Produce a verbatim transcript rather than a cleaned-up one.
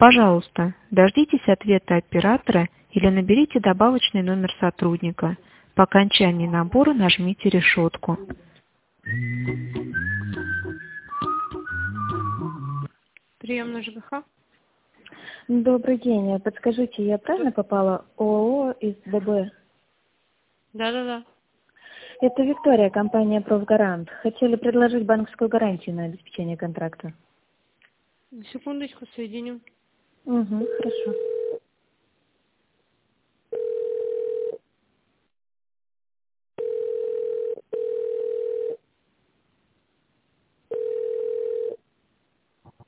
Пожалуйста, дождитесь ответа оператора или наберите добавочный номер сотрудника. По окончании набора нажмите решетку. Приемная ЖКХ. Добрый день. Подскажите, я правильно попала в ООО из ДБ? Да-да-да. Это Виктория, компания «Профгарант». Хотели предложить банковскую гарантию на обеспечение контракта. Секундочку, соединю. Угу, хорошо.